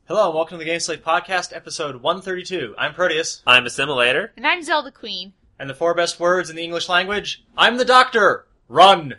Hello and welcome to the GameSlave Podcast, episode 132. I'm Proteus. I'm Assimilator. And I'm Zelda Queen. And the four best words in the English language, I'm the Doctor! Run!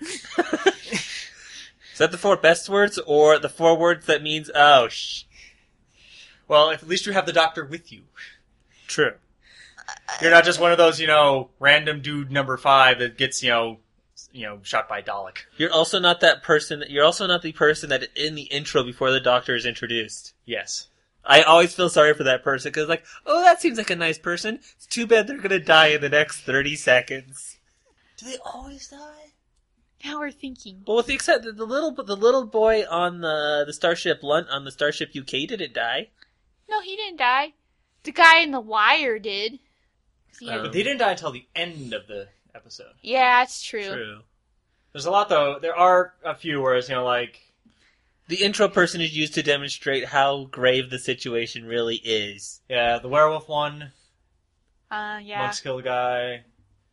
Is that the four best words, or the four words that means, Well, at least you have the Doctor with you. True. You're not just one of those, random dude number 5 that gets, shot by Dalek. You're also not that person, you're also not the person that in the intro before the Doctor is introduced. Yes. I always feel sorry for that person, because that seems like a nice person. It's too bad they're gonna die in the next 30 seconds. Do they always die? Now we're thinking. Well, with the except that the little boy on the Starship UK didn't die. No, he didn't die. The guy in The Wire did. But they didn't die until the end of the episode. Yeah, it's true. True. There's a lot, though. There are a few where it's, The intro person is used to demonstrate how grave the situation really is. Yeah, the werewolf one. Yeah. Monks kill the guy.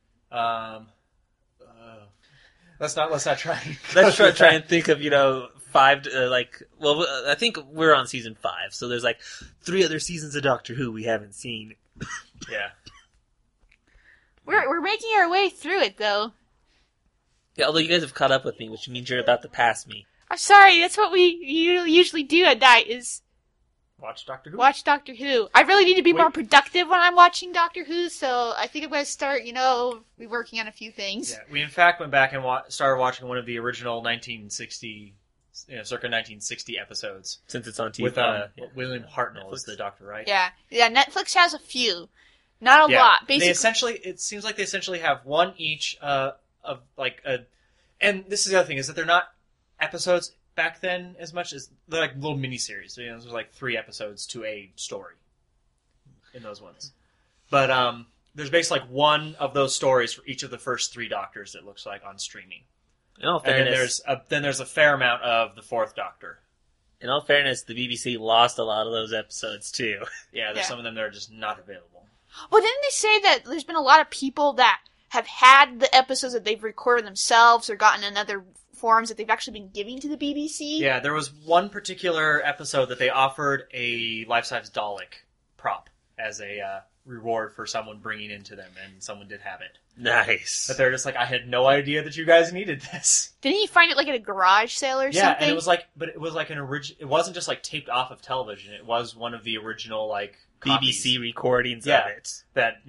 Let's not try. Let's try and think of, five, I think we're on season 5, so there's 3 other seasons of Doctor Who we haven't seen. Yeah. We're making our way through it, though. Yeah, although you guys have caught up with me, which means you're about to pass me. I'm sorry, that's what we usually do at night, is Watch Doctor Who? watch Doctor Who. I really need to be more productive when I'm watching Doctor Who, so I think I'm going to start, reworking on a few things. Yeah, we in fact went back and started watching one of the original 1960, circa 1960 episodes. Since it's on TV. With William Hartnell as the Doctor, right? Yeah, Netflix has a few. Not a lot. Basically, it seems like they essentially have one each and this is the other thing, is that they're not episodes back then as much as they're like little miniseries. So, there's 3 episodes to a story in those ones. But there's basically one of those stories for each of the first 3 Doctors, it looks like, on streaming. In all And fairness, then there's a fair amount of the 4th Doctor. In all fairness, the BBC lost a lot of those episodes too. Yeah, there's some of them that are just not available. well, didn't they say that there's been a lot of people that have had the episodes that they've recorded themselves or gotten in other forms that they've actually been giving to the BBC? Yeah, there was one particular episode that they offered a life-size Dalek prop as a reward for someone bringing into them, and someone did have it. Nice. But they're just I had no idea that you guys needed this. Didn't you find it at a garage sale or Yeah, something? and it was an original. It wasn't just taped off of television. It was one of the original copies BBC recordings of it. that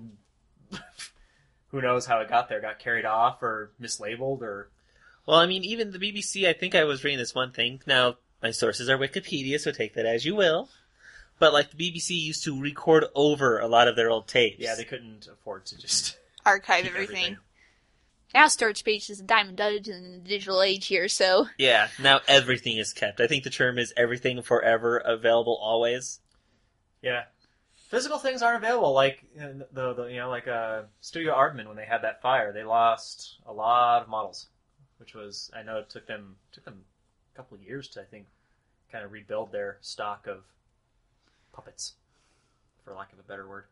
who knows how it got there? Got carried off or mislabeled or. Well, I mean, even the BBC, I think I was reading this one thing. Now, my sources are Wikipedia, so take that as you will. But, the BBC used to record over a lot of their old tapes. Yeah, they couldn't afford to just archive keep everything. Now storage space is a dime a dozen in the digital age here, so... Yeah, now everything is kept. I think the term is everything forever, available always. Yeah. Physical things aren't available, Studio Aardman, when they had that fire, they lost a lot of models. Which was, I know it took them a couple of years to, I think, kind of rebuild their stock of puppets, for lack of a better word.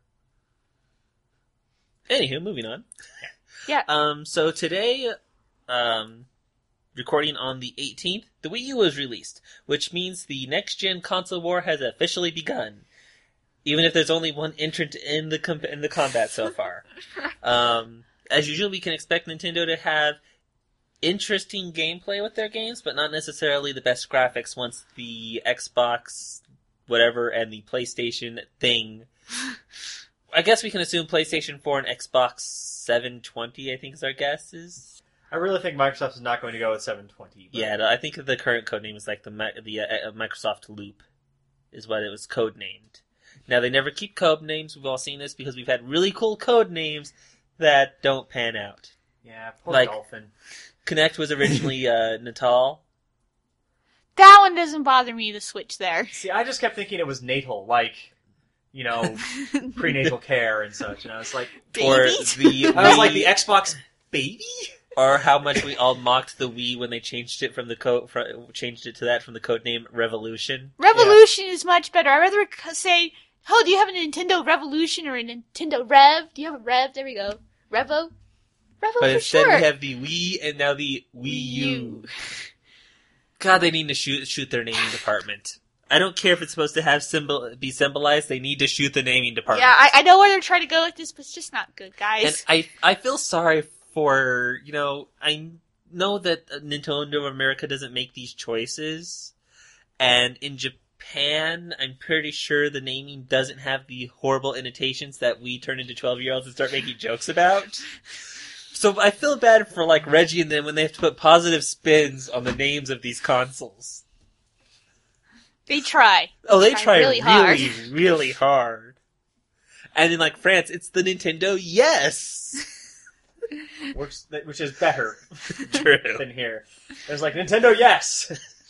Anywho, moving on. Yeah. So today, recording on the 18th, the Wii U was released, which means the next-gen console war has officially begun. Even if there's only one entrant in the combat so far. As usual, we can expect Nintendo to have interesting gameplay with their games, but not necessarily the best graphics once the Xbox whatever and the PlayStation thing. I guess we can assume PlayStation 4 and Xbox 720, I think is our guess is. I really think Microsoft is not going to go with 720. But... Yeah, I think the current codename is the Microsoft Loop is what it was codenamed. Now, they never keep code names. We've all seen this because we've had really cool code names that don't pan out. Yeah, poor Dolphin. Connect was originally Natal. That one doesn't bother me, the switch there. See, I just kept thinking it was natal, prenatal care and such. And I was like, or babies? I was like, the Xbox baby? Or how much we all mocked the Wii when they changed it from the codename Revolution. Revolution is much better. I'd rather say, oh, do you have a Nintendo Revolution or a Nintendo Rev? Do you have a Rev? There we go. Revo? Revo But for instead sure. we have the Wii and now the Wii U. God, they need to shoot their naming department. I don't care if it's supposed to have be symbolized. They need to shoot the naming department. Yeah, I know where they're trying to go with this, but it's just not good, guys. And I feel sorry for, I know that Nintendo of America doesn't make these choices, and in Japan, I'm pretty sure the naming doesn't have the horrible annotations that we turn into 12-year-olds and start making jokes about. So I feel bad for, like, Reggie and them when they have to put positive spins on the names of these consoles. They try. Oh, they try really hard. really hard. And in, like, France, it's the Nintendo Yes! Which is better True. than here. There's like, Nintendo Yes!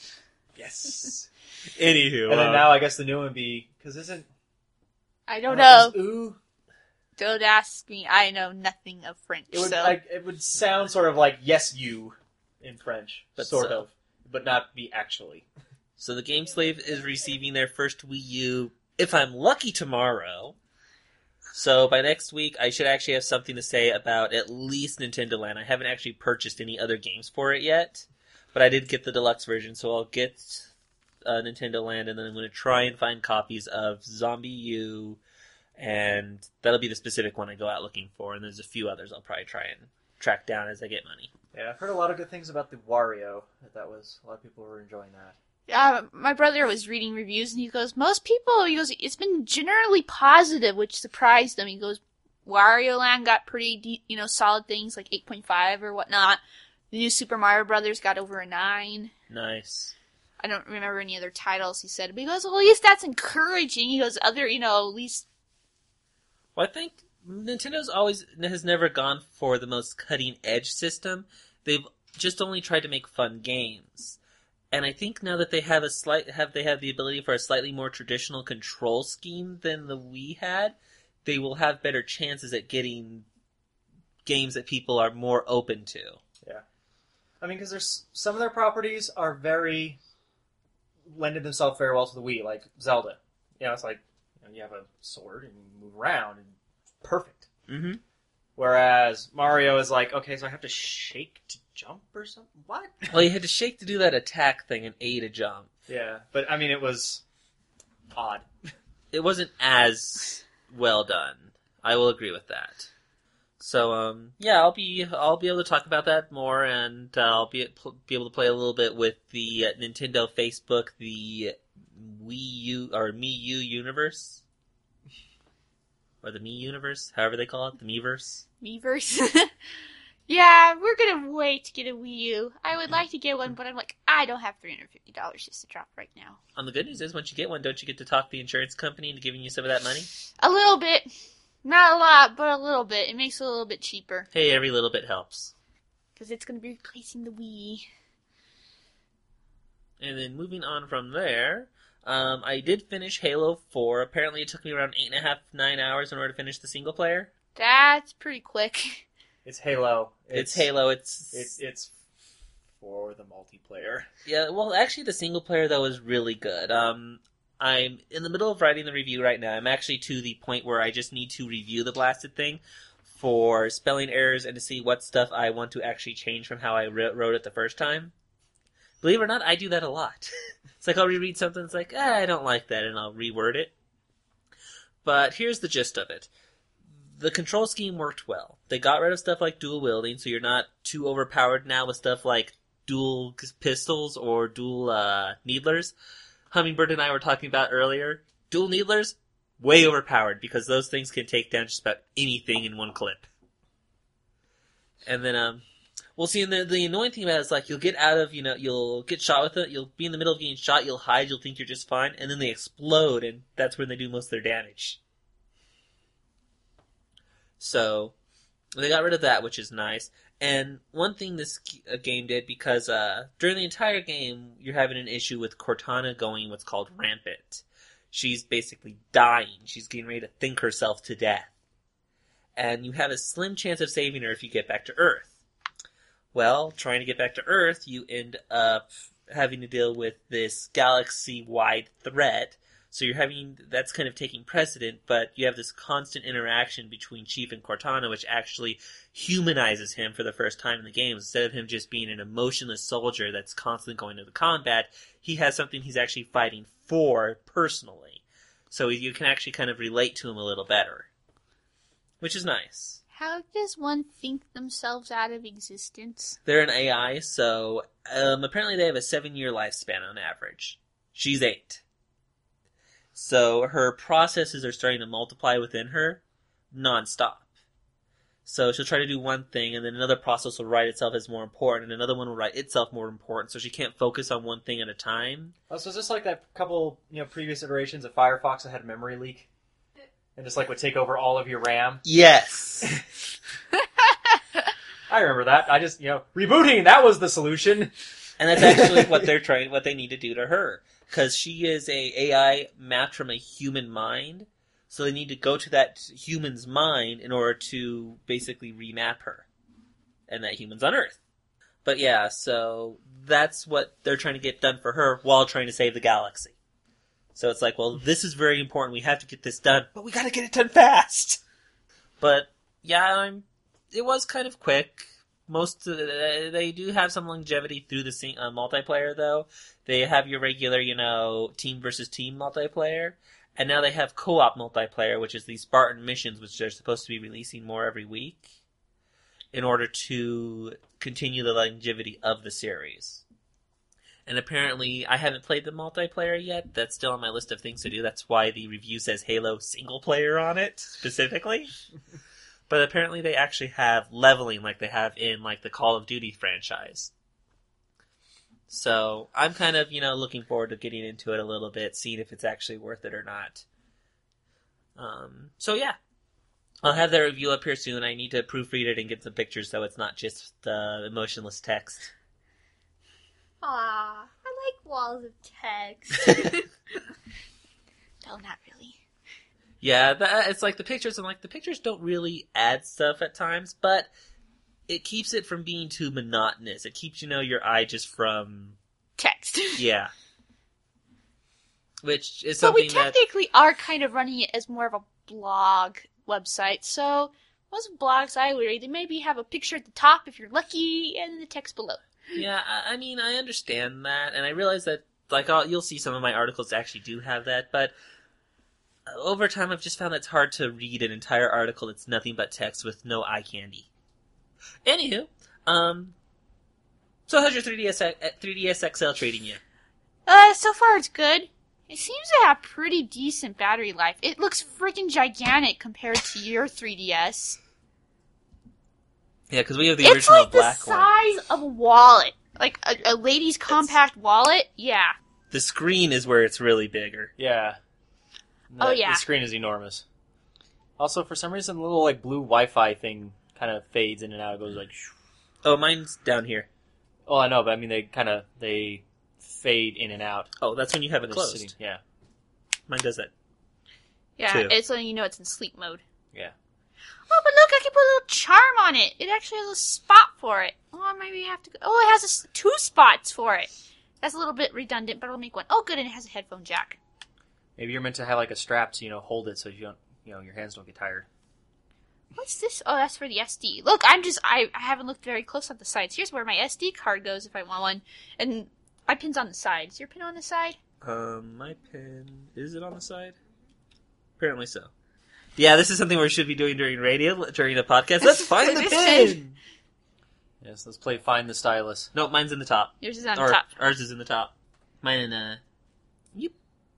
Yes. Anywho. And then now I guess the new one would be, because isn't... I don't know. Ooh. Don't ask me. I know nothing of French, It would sound sort of like yes, you in French, But sort so. of, but not be actually. So the Game Slave is receiving their first Wii U, if I'm lucky, tomorrow. So by next week, I should actually have something to say about at least Nintendo Land. I haven't actually purchased any other games for it yet, but I did get the deluxe version, so I'll get Nintendo Land, and then I'm going to try and find copies of Zombie U, and that'll be the specific one I go out looking for, and there's a few others I'll probably try and track down as I get money. Yeah, I've heard a lot of good things about the Wario. A lot of people were enjoying that. My brother was reading reviews, and he goes, it's been generally positive, which surprised him. He goes, Wario Land got pretty, solid things, like 8.5 or whatnot. The new Super Mario Brothers got over a 9. Nice. I don't remember any other titles he said, but he goes, well, at least that's encouraging. He goes, at least... Well, I think Nintendo's has never gone for the most cutting-edge system. They've just only tried to make fun games. And I think now that they have the ability for a slightly more traditional control scheme than the Wii had, they will have better chances at getting games that people are more open to. Yeah. I mean, because there's some of their properties are lended themselves very well to the Wii, like Zelda. It's like, you have a sword and you move around, and perfect. Mm-hmm. Whereas Mario is like, okay, so I have to shake to jump or something? What? Well, you had to shake to do that attack thing and A to jump. Yeah, but I mean, it was odd. It wasn't as well done. I will agree with that. So, yeah, I'll be able to talk about that more, and I'll be able to play a little bit with the Nintendo Facebook, the Wii U or Mii U universe, or the Mii universe, however they call it, the Miiverse. Miiverse. Yeah, we're gonna wait to get a Wii U. I would like to get one, but I'm like, I don't have $350 just to drop right now. The good news is, once you get one, don't you get to talk the insurance company into giving you some of that money? A little bit. Not a lot, but a little bit. It makes it a little bit cheaper. Hey, every little bit helps. Because it's going to be replacing the Wii. And then moving on from there, I did finish Halo 4. Apparently it took me around 8.5, 9 hours in order to finish the single player. That's pretty quick. It's Halo. It's Halo. It's for the multiplayer. Yeah, well, actually, the single player, though, is really good. I'm in the middle of writing the review right now. I'm actually to the point where I just need to review the blasted thing for spelling errors and to see what stuff I want to actually change from how I wrote it the first time. Believe it or not, I do that a lot. It's like I'll reread something, it's like, I don't like that, and I'll reword it. But here's the gist of it. The control scheme worked well. They got rid of stuff like dual wielding, so you're not too overpowered now with stuff like dual pistols or dual needlers. Hummingbird and I were talking about earlier. Dual needlers, way overpowered, because those things can take down just about anything in one clip. And then, well, see, and the annoying thing about it is, like, you'll get out of, you'll get shot with it, you'll be in the middle of getting shot, you'll hide, you'll think you're just fine, and then they explode, and that's when they do most of their damage. So, they got rid of that, which is nice. And one thing this game did, because during the entire game, you're having an issue with Cortana going what's called rampant. She's basically dying. She's getting ready to think herself to death. And you have a slim chance of saving her if you get back to Earth. Well, trying to get back to Earth, you end up having to deal with this galaxy-wide threat. So that's kind of taking precedent, but you have this constant interaction between Chief and Cortana, which actually humanizes him for the first time in the game. Instead of him just being an emotionless soldier that's constantly going to the combat, he has something he's actually fighting for personally. So you can actually kind of relate to him a little better, which is nice. How does one think themselves out of existence? They're an AI, so apparently they have a 7-year lifespan on average. She's 8. So her processes are starting to multiply within her nonstop. So she'll try to do one thing, and then another process will write itself as more important, and another one will write itself more important, so she can't focus on one thing at a time. Oh, so is this like that couple, previous iterations of Firefox that had a memory leak? And just, would take over all of your RAM? Yes! I remember that. I just, rebooting, that was the solution. And that's actually what they need to do to her. Because she is a AI mapped from a human mind, so they need to go to that human's mind in order to basically remap her. And that human's on Earth. But yeah, so that's what they're trying to get done for her while trying to save the galaxy. So it's like, well, this is very important, we have to get this done, but we gotta get it done fast! But, yeah, it was kind of quick. They do have some longevity through the multiplayer, though. They have your regular, team versus team multiplayer. And now they have co-op multiplayer, which is these Spartan missions, which they're supposed to be releasing more every week in order to continue the longevity of the series. And apparently, I haven't played the multiplayer yet. That's still on my list of things to do. That's why the review says Halo single player on it, specifically. But apparently they actually have leveling like they have in, the Call of Duty franchise. So, I'm kind of, looking forward to getting into it a little bit, seeing if it's actually worth it or not. So yeah. I'll have that review up here soon. I need to proofread it and get some pictures so it's not just emotionless text. Aw, I like walls of text. No, not really. Yeah, it's like the pictures, and the pictures don't really add stuff at times, but it keeps it from being too monotonous. It keeps, your eye just from... text. Yeah. Which is So we something that... technically are kind of running it as more of a blog website, so most blogs I read, they maybe have a picture at the top if you're lucky, and the text below. Yeah, I mean, I understand that, and I realize that, you'll see some of my articles actually do have that, but over time I've just found that it's hard to read an entire article that's nothing but text with no eye candy. Anywho, so how's your 3DS XL treating you? So far it's good. It seems to have pretty decent battery life. It looks freaking gigantic compared to your 3DS. Yeah, because we have the original black one. It's like the size of a wallet. Like a lady's compact wallet? Yeah. The screen is where it's really bigger. Yeah. Oh, yeah. The screen is enormous. Also, for some reason, the little, blue Wi-Fi thing kind of fades in and out. It goes shoo. Oh, mine's down here. Oh, I know, but I mean, they fade in and out. Oh, that's when you have it They're closed. sitting- yeah. Mine does that. Yeah, Too. it's letting you know it's in sleep mode. Yeah. Oh, but look, I can put a little charm on it. It actually has a spot for it. Oh, maybe I have to go. Oh, it has 2 spots for it. That's a little bit redundant, but I'll make one. Oh, good, and it has a headphone jack. Maybe you're meant to have, a strap to, hold it so you don't, your hands don't get tired. What's this? Oh, that's for the SD. Look, I haven't looked very close at the sides. Here's where my SD card goes if I want one. And my pin's on the side. Is your pin on the side? My pin... Is it on the side? Apparently so. Yeah, this is something we should be doing during the podcast. Let's find the pin! Yes, let's play Find the Stylus. No, mine's in the top. Yours is on Or, top. Ours is in the top. Mine in, Yep.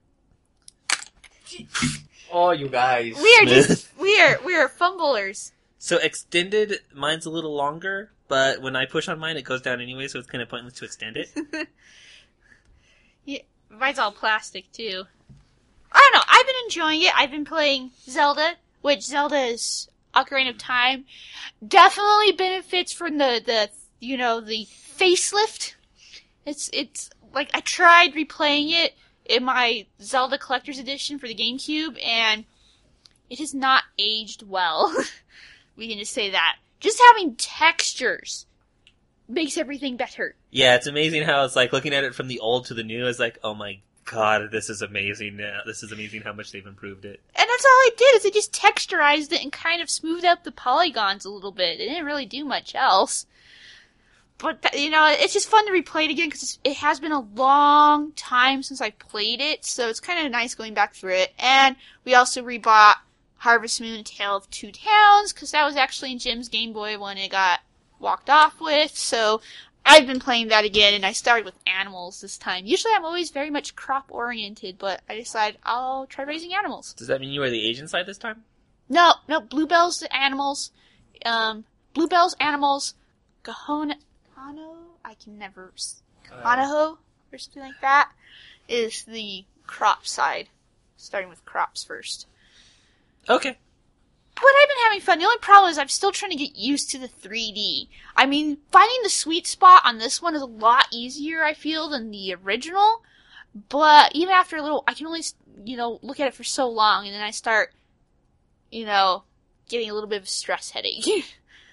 Oh, you guys. We're fumblers. So extended, mine's a little longer, but when I push on mine, it goes down anyway, so it's kind of pointless to extend it. Yeah, mine's all plastic too. I don't know. I've been enjoying it. I've been playing Zelda, which Zelda is Ocarina of Time. Definitely benefits from the facelift. It's like I tried replaying it in my Zelda Collector's Edition for the GameCube, and it has not aged well. We can just say that. Just having textures makes everything better. Yeah, it's amazing how it's like looking at it from the old to the new is like, oh my God, this is amazing. This is amazing how much they've improved it. And that's all I did, is I just texturized it and kind of smoothed out the polygons a little bit. It didn't really do much else. But, it's just fun to replay it again, because it has been a long time since I played it, so it's kind of nice going back through it. And we also rebought Harvest Moon: A Tale of Two Towns, because that was actually in Jim's Game Boy when it got walked off with, so I've been playing that again, and I started with animals this time. Usually I'm always very much crop-oriented, but I decided I'll try raising animals. Does that mean you were the Asian side this time? No, Bluebell's the animals. Bluebell's animals, Kahano, I can never, Kahanaho, or something like that, is the crop side. Starting with crops first. Okay. But I've been having fun. The only problem is I'm still trying to get used to the 3D. I mean, finding the sweet spot on this one is a lot easier, I feel, than the original. But even after a little, I can only, look at it for so long, and then I start, getting a little bit of a stress headache.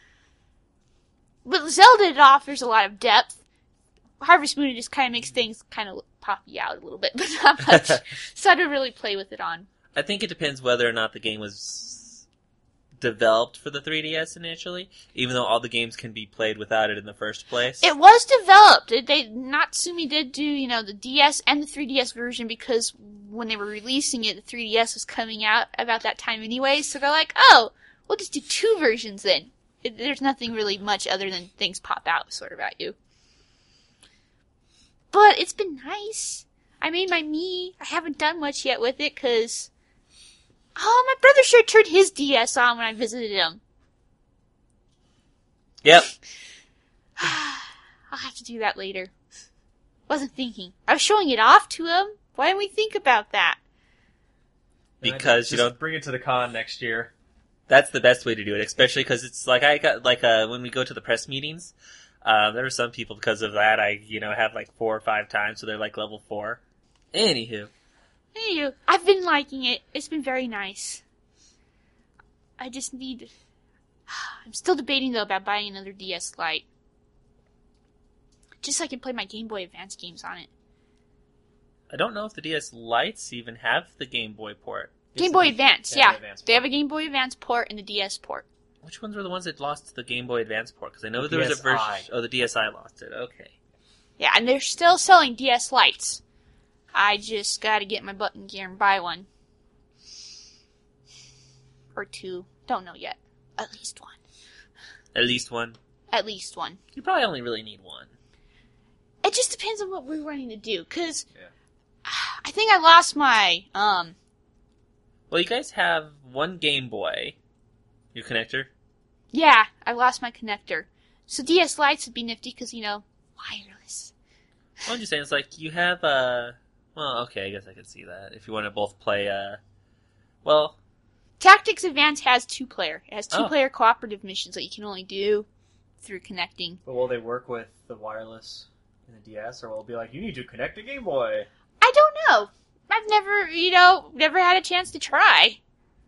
But Zelda, it offers a lot of depth. Harvest Moon, it just kind of makes things kind of pop you out a little bit, but not much. So I don't really play with it on. I think it depends whether or not the game was developed for the 3DS initially, even though all the games can be played without it in the first place. It was developed. Natsumi did do, the DS and the 3DS version, because when they were releasing it, the 3DS was coming out about that time anyway, so they're like, oh, we'll just do 2 versions then. There's nothing really much other than things pop out sort of at you. But it's been nice. I made my Mii. I haven't done much yet with it, because my brother sure turned his DS on when I visited him. Yep. I'll have to do that later. Wasn't thinking. I was showing it off to him. Why didn't we think about that? Because you don't bring it to the con next year. That's the best way to do it, especially because it's like when we go to the press meetings, there are some people, because of that, I have like 4 or 5 times, so they're like level 4. Anywho, I've been liking it. It's been very nice. I just need... I'm still debating, though, about buying another DS Lite. Just so I can play my Game Boy Advance games on it. I don't know if the DS Lites even have the Game Boy port. Game Boy Advance, yeah. They have a Game Boy Advance port and the DS port. Which ones were the ones that lost the Game Boy Advance port? Because I know there was a version... Oh, the DSi lost it. Okay. Yeah, and they're still selling DS Lites. I just gotta get my butt in gear and buy one. Or 2. Don't know yet. At least one. At least one? At least one. You probably only really need one. It just depends on what we're wanting to do, because I think I lost my, Well, you guys have one Game Boy. Your connector? Yeah, I lost my connector. So DS Lites would be nifty, because, wireless. Well, I'm just saying, it's like, you have, well, okay, I guess I can see that. If you want to both play, Tactics Advance has 2-player. It has 2-player cooperative missions that you can only do through connecting. But will they work with the wireless in the DS, or will it be like, you need to connect a Game Boy? I don't know. I've never had a chance to try.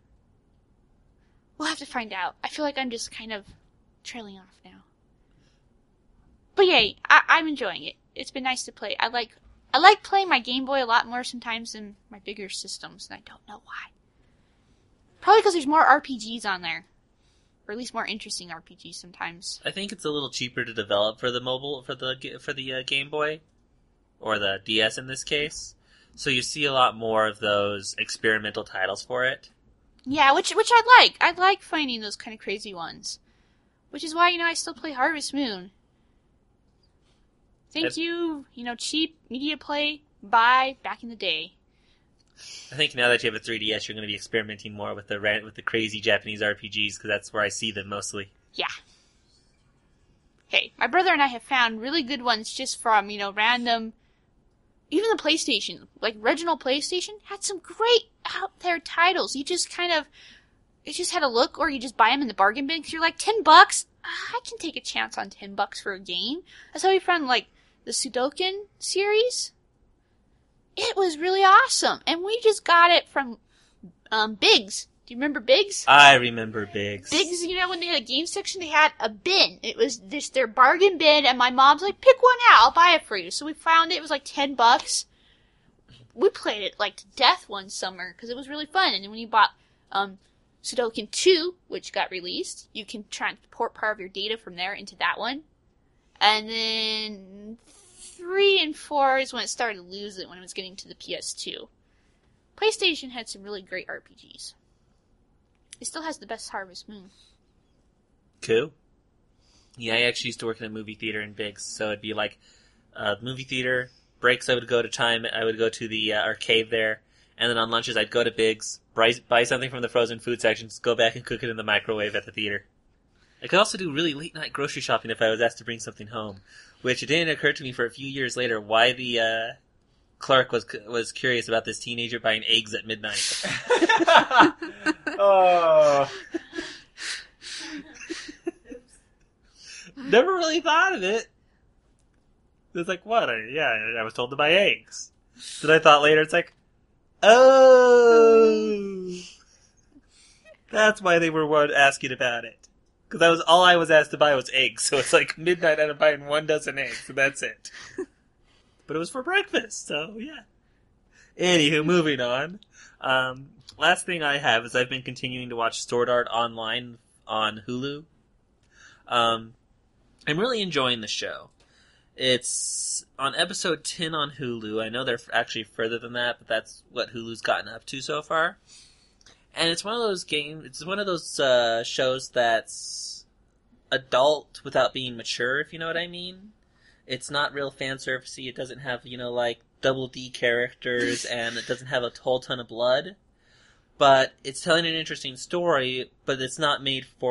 We'll have to find out. I feel like I'm just kind of trailing off now. But yay, I'm enjoying it. It's been nice to play. I like playing my Game Boy a lot more sometimes than my bigger systems, and I don't know why. Probably because there's more RPGs on there. Or at least more interesting RPGs sometimes. I think it's a little cheaper to develop for the Game Boy. Or the DS in this case. So you see a lot more of those experimental titles for it. Yeah, which I like. I like finding those kind of crazy ones. Which is why, I still play Harvest Moon. Thank you, cheap media play, back in the day. I think now that you have a 3DS, you're going to be experimenting more with the crazy Japanese RPGs, because that's where I see them mostly. Yeah. Hey, my brother and I have found really good ones just from, random... Even the PlayStation, like original PlayStation, had some great out there titles. You just had a look, or you just buy them in the bargain bin, because you're like, $10? I can take a chance on $10 for a game. That's how we found, like, the Sudoku series. It was really awesome. And we just got it from, Biggs. Do you remember Biggs? I remember Biggs. Biggs, when they had a game section, they had a bin. It was just their bargain bin, and my mom's like, pick one out, I'll buy it for you. So we found it was like $10. we played it like to death one summer because it was really fun. And then when you bought Sudoku 2, which got released, you can transport part of your data from there into that one. And then 3 and 4 is when it started to lose it, when it was getting to the PS2. PlayStation had some really great RPGs. It still has the best Harvest Moon. Cool. Yeah, I actually used to work in a movie theater in Biggs, so it'd be like movie theater, breaks I would go to the arcade there, and then on lunches I'd go to Biggs, buy something from the frozen food section, just go back and cook it in the microwave at the theater. I could also do really late night grocery shopping if I was asked to bring something home, which it didn't occur to me for a few years later why the clerk was curious about this teenager buying eggs at midnight. Oh. Never really thought of it. It's like, what? I was told to buy eggs. Then I thought later, it's like, oh, that's why they were asking about it. Because that was all I was asked to buy was eggs. So it's like midnight and I'm buying 1 dozen eggs, and that's it. But it was for breakfast, so yeah. Anywho, moving on. Last thing I have is I've been continuing to watch Sword Art Online on Hulu. I'm really enjoying the show. It's on episode 10 on Hulu. I know they're actually further than that, but that's what Hulu's gotten up to so far. And it's one of those shows that's adult without being mature, if you know what I mean. It's not real fan servicey. It doesn't have, like double D characters, and it doesn't have a whole ton of blood. But it's telling an interesting story, but it's not,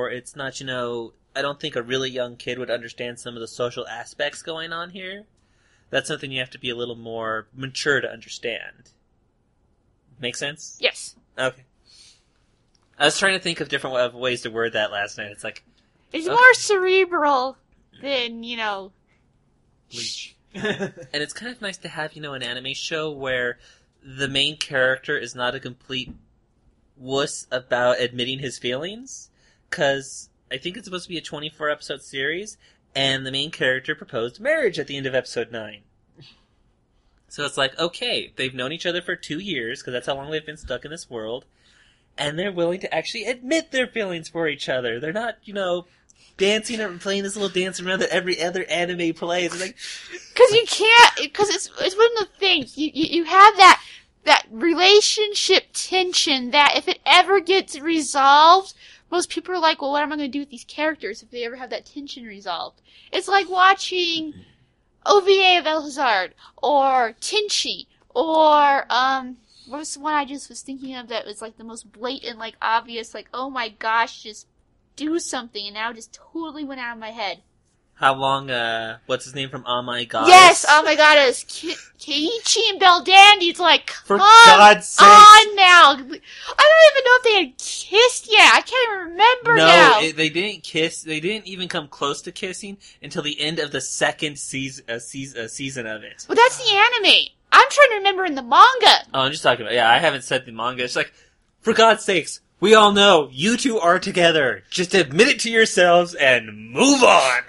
I don't think a really young kid would understand some of the social aspects going on here. That's something you have to be a little more mature to understand. Make sense? Yes. Okay. I was trying to think of different ways to word that last night. It's like... It's more cerebral than, Bleach. And it's kind of nice to have, an anime show where the main character is not a complete wuss about admitting his feelings. Because I think it's supposed to be a 24-episode series, and the main character proposed marriage at the end of episode 9. So it's like, okay, they've known each other for 2 years, because that's how long they've been stuck in this world, and they're willing to actually admit their feelings for each other. They're not, dancing or playing this little dance around that every other anime plays. It's like, because you can't, because it's one of the things, you have that relationship tension that if it ever gets resolved, most people are like, well, what am I going to do with these characters if they ever have that tension resolved? It's like watching OVA of Elhazard, or Tenchi, or, what was the one I just was thinking of that was like the most blatant, like obvious, like, oh my gosh, just do something, and now it just totally went out of my head. how long, what's his name from Oh My God? Yes, Oh My God, it's Keiichi and Bell Dandy. It's like, For come God's sake. on now. I don't even know if they had kissed yet. I can't even remember now. No, they didn't kiss. They didn't even come close to kissing until the end of the second season of it. Well, that's the anime. I'm trying to remember in the manga. Oh, I'm just talking about, I haven't said the manga. It's like, for God's sakes, we all know you two are together. Just admit it to yourselves and move on.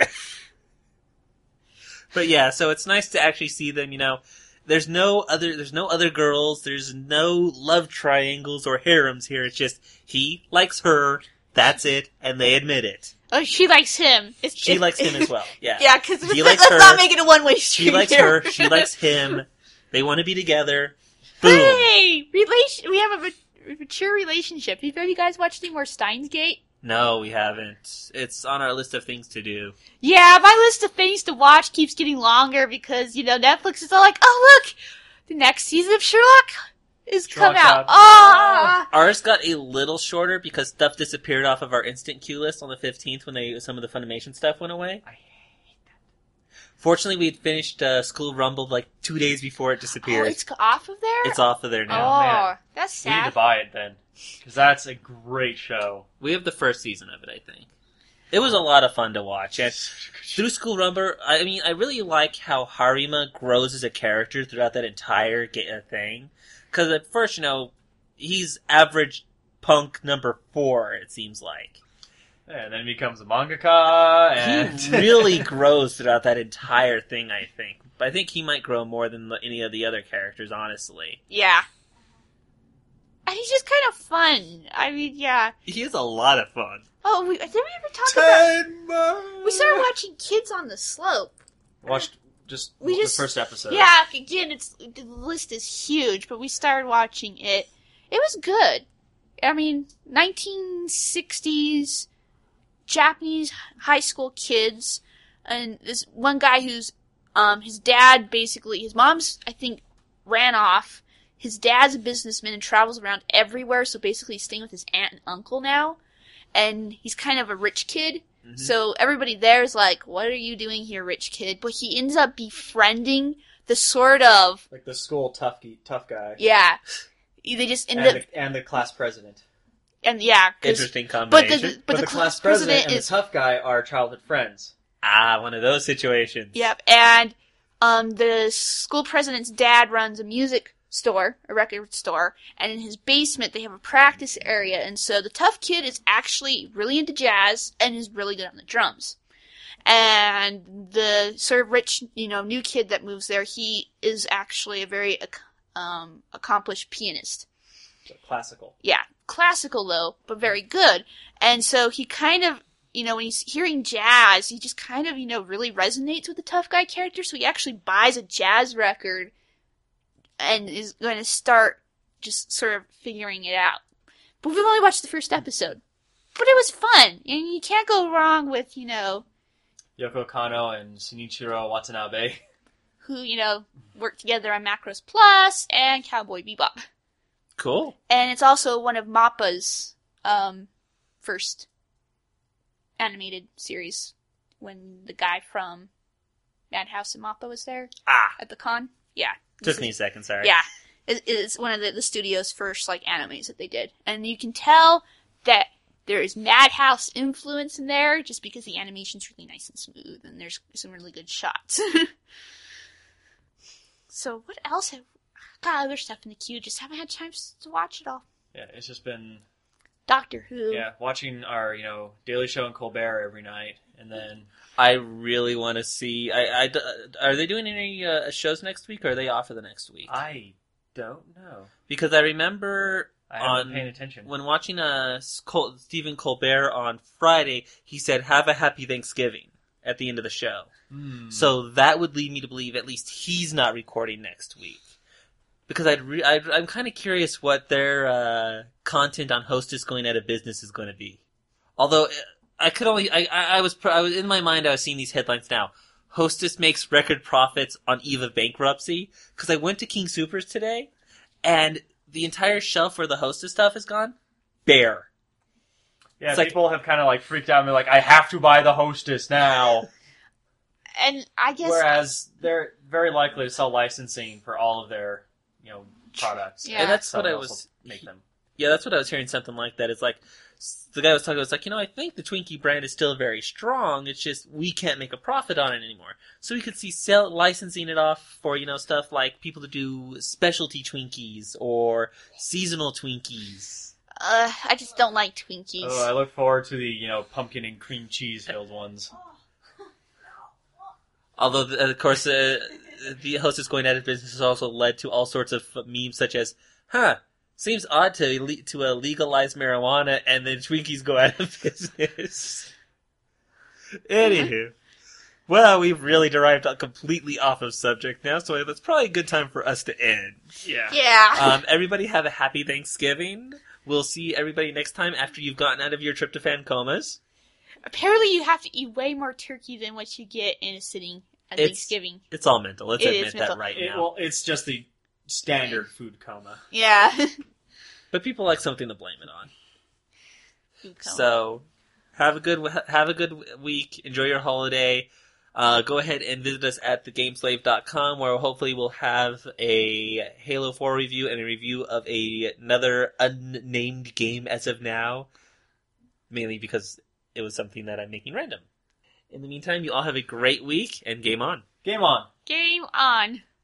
But yeah, so it's nice to actually see them, there's no other girls, there's no love triangles or harems here. It's just, he likes her, that's it, and they admit it. Oh, she likes him. She likes him as well, yeah. Yeah, because let's not make it a one-way street. She likes here. her, she likes him, they want to be together. Boom. Hey! We have a mature relationship. Have you guys watched any more Steins Gate? No, we haven't. It's on our list of things to do. Yeah, my list of things to watch keeps getting longer because, Netflix is all like, oh look! The next season of Sherlock is come out. Ah! Ours got a little shorter because stuff disappeared off of our instant queue list on the 15th when some of the Funimation stuff went away. I hate that. Fortunately, we'd finished School Rumble like 2 days before it disappeared. Oh, it's off of there? It's off of there now. Oh, man. that's We need sad. to buy it then. Because that's a great show. We have the first season of it, I think. It was a lot of fun to watch. And through School Rumble, I really like how Harima grows as a character throughout that entire thing. Because at first, he's average punk number 4, it seems like. And then he becomes a mangaka, and... He really grows throughout that entire thing, I think. But I think he might grow more than any of the other characters, honestly. Yeah. And he's just kind of fun. I mean, yeah. He is a lot of fun. Oh, did we ever talk about... 10 more! We started watching Kids on the Slope. Watched the first episode. Yeah, again, the list is huge, but we started watching it. It was good. I mean, 1960s Japanese high school kids, and this one guy who's, his dad basically, his mom's, I think, ran off. His dad's a businessman and travels around everywhere, so basically he's staying with his aunt and uncle now. And he's kind of a rich kid. Mm-hmm. So everybody there is like, what are you doing here, rich kid? But he ends up befriending the sort of... Like the school tough guy. Yeah. They just end up... And the class president. And yeah. Interesting combination. But the class president and the tough guy are childhood friends. Ah, one of those situations. Yep. And the school president's dad runs a music store, a record store, and in his basement they have a practice area, and so the tough kid is actually really into jazz and is really good on the drums. And the sort of rich, new kid that moves there, he is actually a very accomplished pianist. So classical. Yeah, classical though, but very good. And so he kind of, when he's hearing jazz, he just kind of, really resonates with the tough guy character, so he actually buys a jazz record and is going to start just sort of figuring it out. But we've only watched the first episode. But it was fun. And you can't go wrong with, Yoko Kanno and Shinichiro Watanabe. Who, work together on Macross Plus and Cowboy Bebop. Cool. And it's also one of MAPPA's first animated series when the guy from Madhouse and MAPPA was there. At the con. Yeah. Took me a second, sorry. Yeah. It's one of the studio's first, animes that they did. And you can tell that there is Madhouse influence in there just because the animation's really nice and smooth and there's some really good shots. So what else got other stuff in the queue, just haven't had time to watch it all. Yeah, it's just been... Doctor Who. Yeah, watching our, Daily Show and Colbert every night, and then... I really want to see... are they doing any shows next week, or are they off for the next week? I don't know. Because I remember... I haven't been paying attention. When watching Stephen Colbert on Friday, he said, "Have a happy Thanksgiving" at the end of the show. So that would lead me to believe at least he's not recording next week. Because I'm kind of curious what their content on Hostess going out of business is going to be. Although I was in my mind, I was seeing these headlines now. Hostess makes record profits on eve of bankruptcy. Because I went to King Supers today, and the entire shelf where the Hostess stuff is gone, bare. Yeah, it's people have kind of freaked out and they're like, I have to buy the Hostess now. And I guess... Whereas they're very likely to sell licensing for all of their, products. Yeah. And that's what I was... Make them. Yeah, that's what I was hearing, something like that. It's like, the guy was talking about, I think the Twinkie brand is still very strong, it's just we can't make a profit on it anymore. So we could see licensing it off for, stuff like people to do specialty Twinkies or seasonal Twinkies. I just don't like Twinkies. Oh, I look forward to the, pumpkin and cream cheese filled ones. Although, of course, the Hostess going out of business has also led to all sorts of memes such as, seems odd to legalize marijuana and then Twinkies go out of business. Anywho. Well, we've really derived completely off of subject now, so that's probably a good time for us to end. Yeah. Yeah. Everybody have a happy Thanksgiving. We'll see everybody next time after you've gotten out of your tryptophan comas. Apparently you have to eat way more turkey than what you get in a sitting at Thanksgiving. It's all mental. Let's admit that right now. Well, it's just the standard food coma. Yeah. But people like something to blame it on. Food coma. So, have a good week. Enjoy your holiday. Go ahead and visit us at thegameslave.com, where hopefully we'll have a Halo 4 review and a review of another unnamed game as of now. Mainly because it was something that I'm making random. In the meantime, you all have a great week, and game on. Game on. Game on.